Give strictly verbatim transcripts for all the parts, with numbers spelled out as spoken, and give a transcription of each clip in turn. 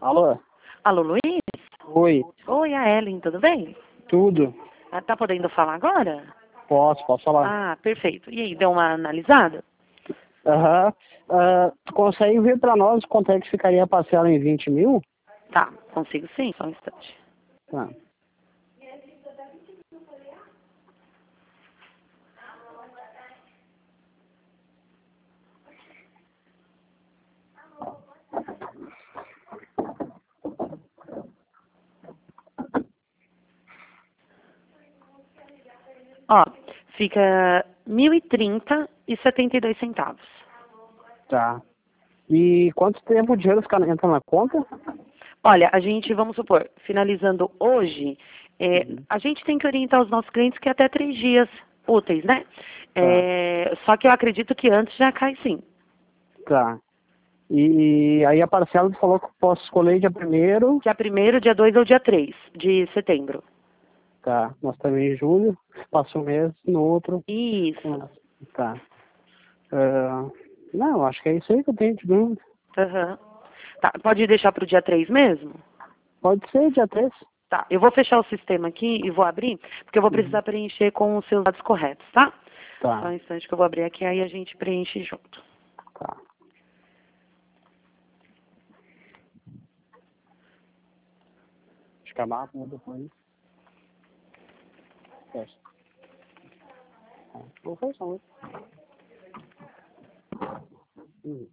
Alô? Alô, Luiz? Oi, Oi, a Ellen, tudo bem? tudo? Ah, tá podendo falar agora? Posso, posso falar. Ah, perfeito. E aí, deu uma analisada? Aham. Ah, tu consegue ver pra nós quanto é que ficaria a parcela em vinte mil? Tá, consigo sim, só um instante. Tá. Ó, fica mil e trinta e setenta e dois centavos. Tá. E quanto tempo o dinheiro fica, entra na conta? Olha, a gente, vamos supor, finalizando hoje, é, Uhum. a gente tem que orientar os nossos clientes que é até três dias úteis, né? É, só que eu acredito que antes já cai sim. Tá. E aí a parcela tu falou que eu posso escolher dia primeiro. Dia primeiro, dia dois ou dia três de setembro. Tá. Nós estamos em julho, passa um mês, no outro. Isso. Tá. Ah, não, acho que é isso aí que eu tenho de dúvida. Aham. Tá, pode deixar para o dia três mesmo? Pode ser dia três. Tá, eu vou fechar o sistema aqui e vou abrir, porque eu vou precisar preencher com os seus dados corretos, tá? Tá. Só um instante que eu vou abrir aqui, aí a gente preenche junto. Tá. Acho que a mapa muda depois. Fecha. Tá. Vou fechar, né? Uhum.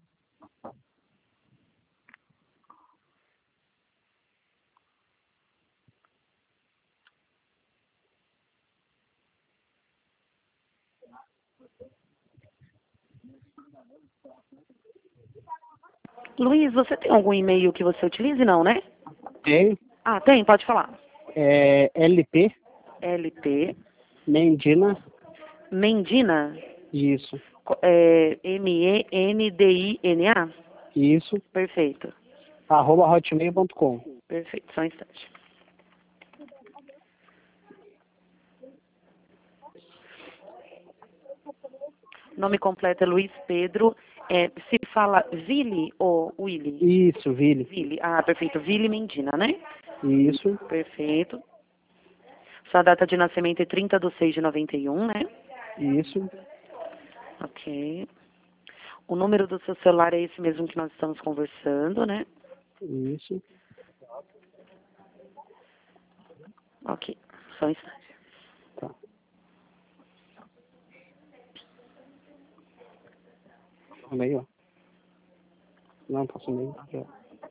Luiz, você tem algum e-mail que você utilize, não, né? Tem. Ah, tem, pode falar. É L P, L P, Mendina, Mendina, isso, co- é, M E N D I N A? isso, Perfeito, arroba hotmail ponto com. perfeito, só um instante. Nome completo é Luiz Pedro, é, se fala Vili ou Willy? Isso, Vili, Vili, ah, perfeito, Vili Mendina, né? isso, Perfeito. Sua data de nascimento é trinta de seis de noventa e um, né? isso, Ok. O número do seu celular é esse mesmo que nós estamos conversando, né? isso. Ok. Só um instante. Tá. Passou meio, ó. Não, passou meio. Já.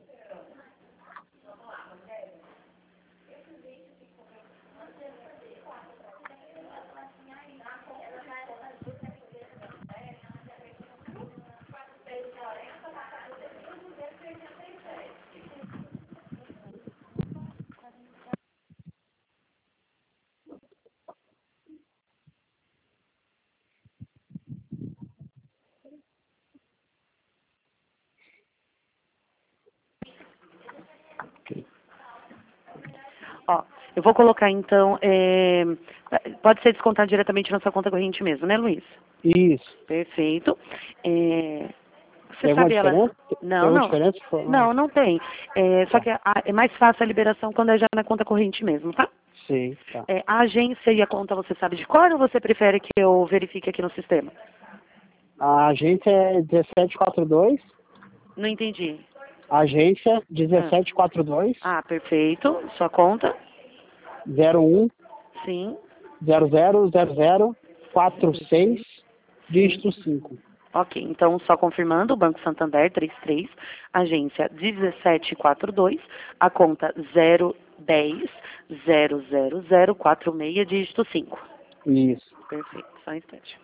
Ok. Ó, eu vou colocar então. é, Pode ser descontado diretamente na sua conta corrente mesmo, né, Luiz? Isso. Perfeito. É, Você Tem alguma sabe ela. diferença? Tem Não, alguma não. diferença? Foi- Não, não tem. É, só Tá. que a- é mais fácil a liberação quando é já na conta corrente mesmo, tá? Sim, tá. É, a agência e a conta você sabe de cor ou você prefere que eu verifique aqui no sistema? A agência é dezessete quarenta e dois. Não entendi. A agência Ah, dezessete quarenta e dois, ah, perfeito. Sua conta? zero um, Sim. zero zero zero zero quatro seis, dígito Sim. cinco. Ok, então só confirmando, o Banco Santander trinta e três, agência dezessete quarenta e dois, a conta zero dez zero zero zero quatro seis, dígito cinco. Isso. Perfeito, só um instante.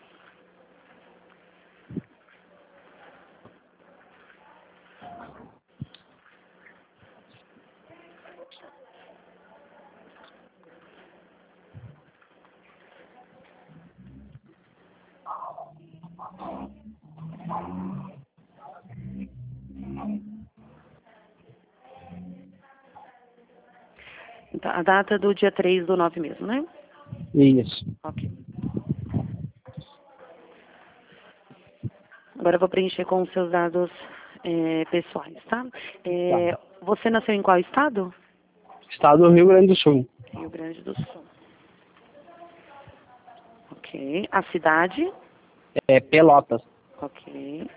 Então, a data do dia três do nove mesmo, né? Isso. Ok. Agora eu vou preencher com os seus dados é, pessoais, tá? É, Tá. Você nasceu em qual estado? Estado do Rio Grande do Sul. Rio Grande do Sul. Ok. A cidade? É Pelotas. Ok.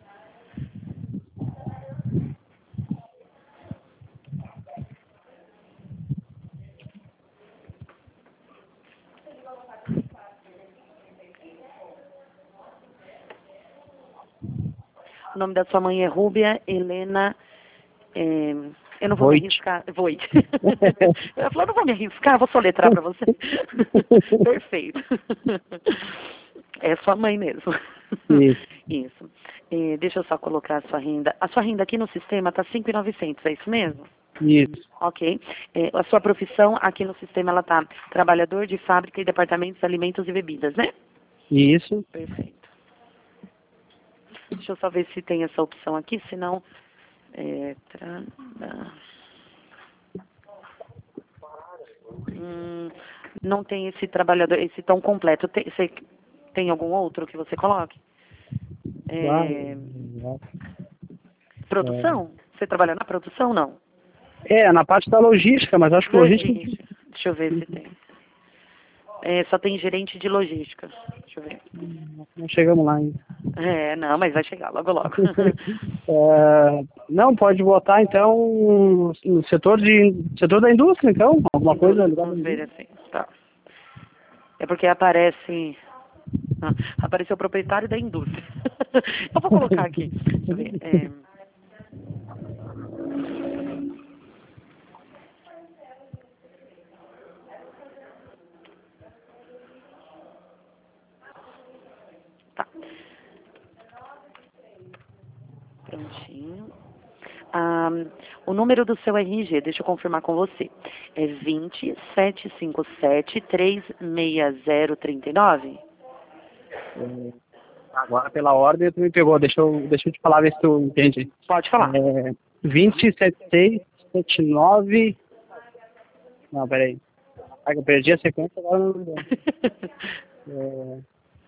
O nome da sua mãe é Rúbia Helena. É, eu não vou Voit. me arriscar. Voit. Ela falou, não vou me arriscar, vou soletrar para você. Perfeito. É sua mãe mesmo. Isso. Isso. É, deixa eu só colocar a sua renda. A sua renda aqui no sistema está cinco mil e novecentos, é isso mesmo? Isso. Ok. É, a sua profissão aqui no sistema ela está trabalhador de fábrica e departamentos de alimentos e bebidas, né? Isso. Perfeito. Deixa eu só ver se tem essa opção aqui, senão... É, tra... hum, não tem esse trabalhador, esse tão completo. Tem, você, tem algum outro que você coloque? É, produção? Você trabalha na produção, não? É, na parte da logística, mas acho que logística... Logística. Deixa eu ver se tem. É, só tem gerente de logística. Deixa eu ver. Não chegamos lá ainda. É, não, mas vai chegar logo, logo. É, não, pode botar então no setor, de, setor da indústria, então, alguma coisa ligada à Vamos ver indústria. assim, tá. É porque aparece... Ah, apareceu o proprietário da indústria. Eu vou colocar aqui. Deixa eu ver. É... Tá. Prontinho. Ah, o número do seu R G, deixa eu confirmar com você. É vinte, sete cinco sete, três seis zero três nove? É, agora, pela ordem, tu me pegou. Deixa eu, deixa eu te falar, ver se tu entende. Pode falar. É, vinte, setenta e seis, setenta e nove... Não, peraí. Ah, eu perdi a sequência, agora não lembro. É,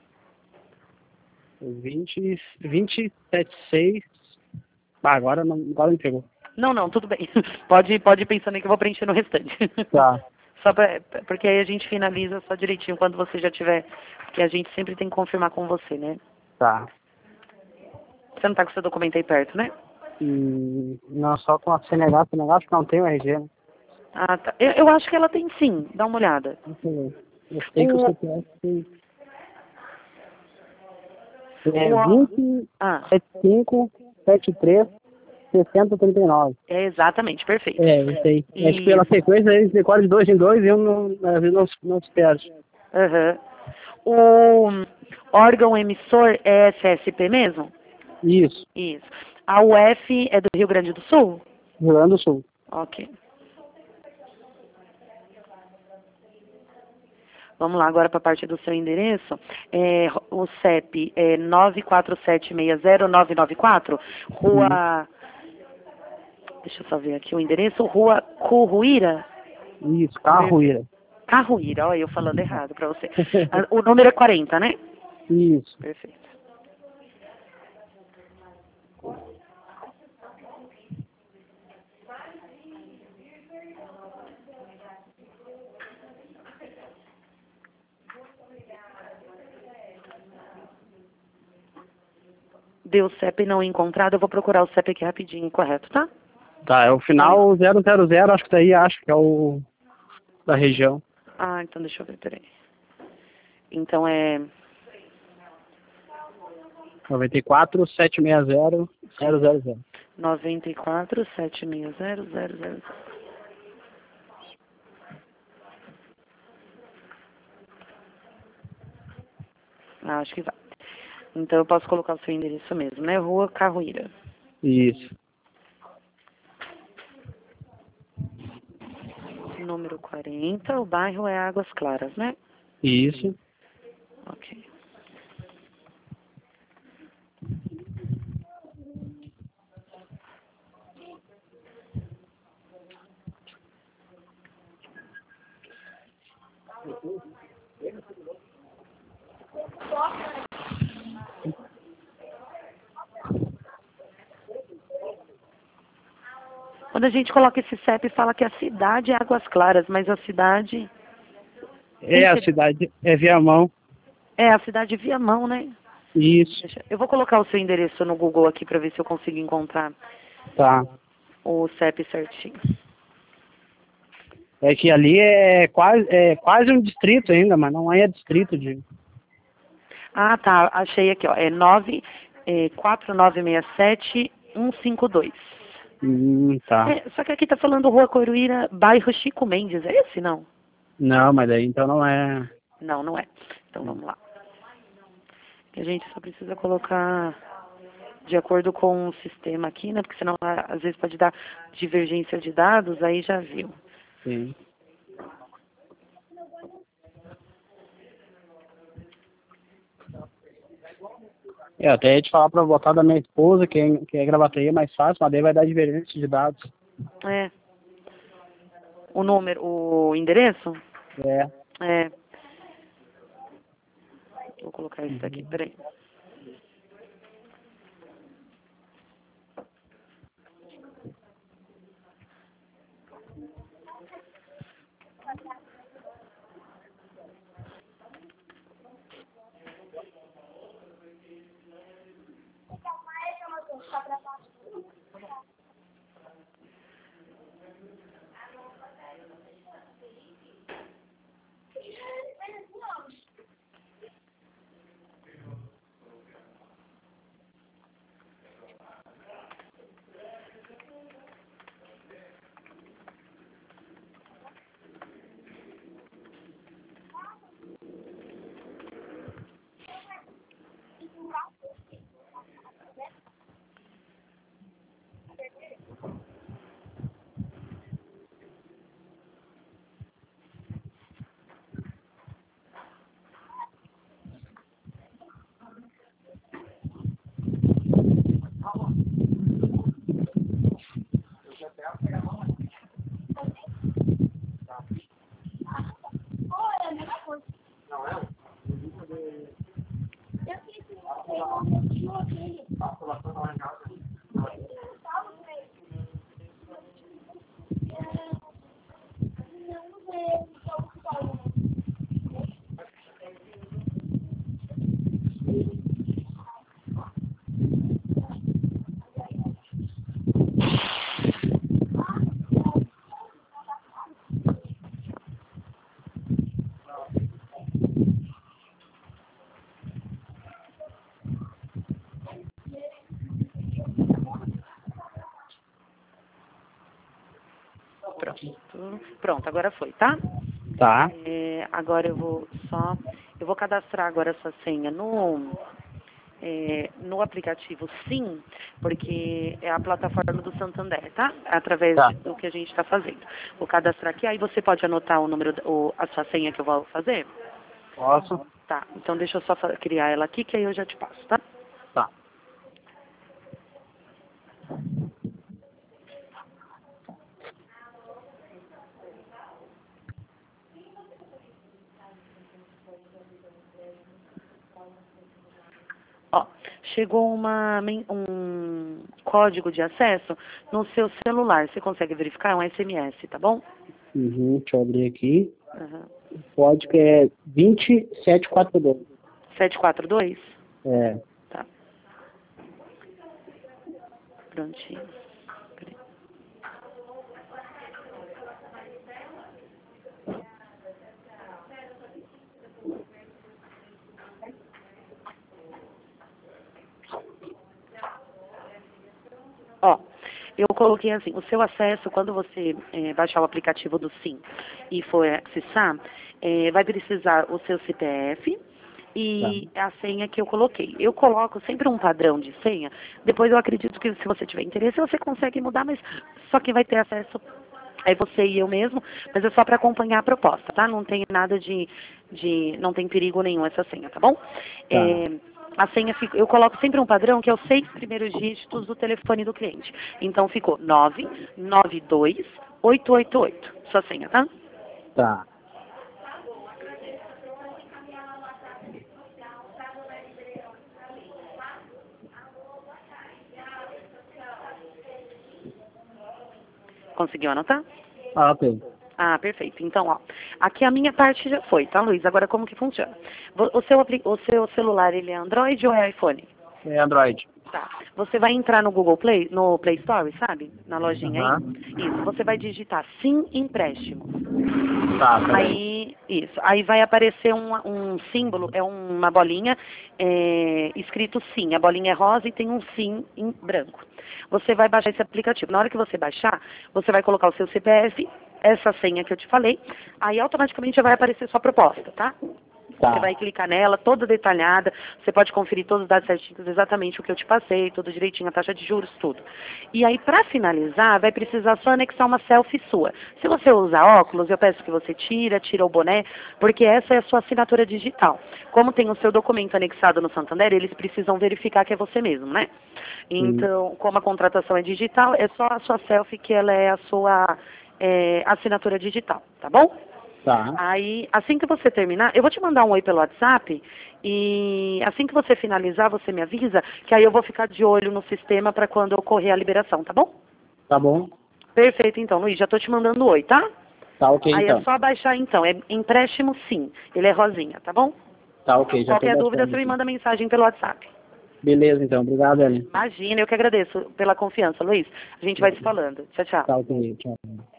vinte, vinte, setenta e seis... Ah, agora não, agora me pegou. Não, não, tudo bem. Pode, pode ir pensando aí que eu vou preencher no restante. Tá. Só pra, porque aí a gente finaliza só direitinho quando você já tiver, porque a gente sempre tem que confirmar com você, né? Tá. Você não tá com seu documento aí perto, né? E não só com a C N H, C N H acho que não tem o R G, né? Ah, tá. Eu, eu acho que ela tem sim, dá uma olhada. Deixa eu ver. Eu sei que o O, C P F tem. É o, vinte, ah, setenta e cinco, setenta e três, sessenta, trinta e nove. é exatamente, perfeito. É, eu sei. Acho que pela Isso. sequência eles decoram de dois em dois e um não, às vezes não, se- não se perde. Aham. O órgão emissor é S S P mesmo? Isso, Isso. A U F é do Rio Grande do Sul? Rio Grande do Sul. Ok. Vamos lá agora para a parte do seu endereço. É, o C E P é nove quatro sete seis zero nove nove quatro, Rua... Deixa eu só ver aqui o endereço. Rua Curruíra? Isso, Carruíra. Carruíra, olha eu falando errado para você. Ah, o número é quarenta, né? Isso. Perfeito. Deu C E P não encontrado, eu vou procurar o C E P aqui rapidinho, correto, tá? Tá, é o final zero zero zero, acho que daí acho que é o da região. Ah, então deixa eu ver, peraí. Então é... noventa e quatro, setecentos e sessenta, zero zero zero. noventa e quatro, sete seis zero, zero zero zero. Ah, acho que vai. Então eu posso colocar o seu endereço mesmo, né? Rua Carruíra. Isso. Número quarenta, o bairro é Águas Claras, né? Isso. Ok. Quando a gente coloca esse C E P, fala que a cidade é Águas Claras, mas a cidade... É, a cidade é Viamão. É, a cidade de Viamão, né? Isso. Deixa- Eu vou colocar o seu endereço no Google aqui para ver se eu consigo encontrar Tá. o C E P certinho. É que ali é quase, é quase um distrito ainda, mas não é distrito de... Ah, tá. Achei aqui, ó. É nove quatro nove seis sete um cinco dois. Hum, tá. É, só que aqui tá falando Rua Coruíra, bairro Chico Mendes. É esse, não? Não, mas daí então não é... Não, não é. Então vamos lá. Que a gente só precisa colocar de acordo com o sistema aqui, né? Porque senão ah, às vezes pode dar divergência de dados, aí já viu. Sim. Eu até ia te falar pra botar da minha esposa, que é, que é Gravataí, é mais fácil, mas daí vai dar divergência de dados. É. O número, o endereço? É. É. Vou colocar esse daqui, peraí. Pronto. Pronto, agora foi, tá? Tá. É, agora eu vou só... Eu vou cadastrar agora essa senha no... É, no aplicativo Sim, porque é a plataforma do Santander, tá? Através Tá. de- do que a gente está fazendo. Vou cadastrar aqui, aí você pode anotar o número, da- o, a sua senha que eu vou fazer? Posso? Tá, então deixa eu só fa- criar ela aqui, que aí eu já te passo, tá? Tá. Ó, chegou uma, men- um código de acesso no seu celular. Você consegue verificar? É um S M S, tá bom? Uhum, deixa eu abrir aqui. Uhum. O código é dois sete quatro dois. sete quatro dois? É. Tá. Prontinho. Peraí. Ó, eu coloquei assim, o seu acesso, quando você eh, baixar o aplicativo do Sim e for acessar, eh, vai precisar o seu C P F Tá. e a senha que eu coloquei. Eu coloco sempre um padrão de senha, depois eu acredito que se você tiver interesse, você consegue mudar, mas só quem vai ter acesso é você e eu mesmo, mas é só para acompanhar a proposta, tá? Não tem nada de, de, não tem perigo nenhum essa senha, tá bom? Tá. É, a senha, fica- eu coloco sempre um padrão que é os seis primeiros dígitos do telefone do cliente. Então ficou nove nove dois oito oito oito, sua senha, tá? Tá. Conseguiu anotar? Ah, ok. Ah, perfeito. Então, ó, aqui a minha parte já foi, tá, Luiz? Agora como que funciona? Vo- O seu, apli- o seu celular, ele é Android ou é iPhone? É Android. Tá. Você vai entrar no Google Play, no Play Store, sabe? Na lojinha Aham. aí. Isso. Você vai digitar Sim Empréstimo. Tá, peraí. Aí, isso. Aí vai aparecer um, um símbolo, é uma bolinha é, escrito Sim. A bolinha é rosa e tem um Sim em branco. Você vai baixar esse aplicativo. Na hora que você baixar, você vai colocar o seu C P F, essa senha que eu te falei, aí automaticamente já vai aparecer sua proposta, tá? Tá. Você vai clicar nela, toda detalhada, você pode conferir todos os dados certinhos, exatamente o que eu te passei, tudo direitinho, a taxa de juros, tudo. E aí, para finalizar, vai precisar só anexar uma selfie sua. Se você usa óculos, eu peço que você tira, tira o boné, porque essa é a sua assinatura digital. Como tem o seu documento anexado no Santander, eles precisam verificar que é você mesmo, né? Então, como a contratação é digital, é só a sua selfie que ela é a sua é, assinatura digital, tá bom? Tá. Aí, assim que você terminar, eu vou te mandar um oi pelo WhatsApp e assim que você finalizar, você me avisa, que aí eu vou ficar de olho no sistema para quando ocorrer a liberação, tá bom? Tá bom? Perfeito, então, Luiz, já tô te mandando oi, tá? Tá ok, Aí é então. só baixar, então, é empréstimo sim, ele é rosinha, tá bom? Tá ok, já tô Qualquer dúvida, baixando você me aqui. manda mensagem pelo WhatsApp. Beleza, então. Obrigado, Ellen. Imagina, eu que agradeço pela confiança, Luiz. A gente vai se falando. Tchau, tchau. Tá ok, tchau.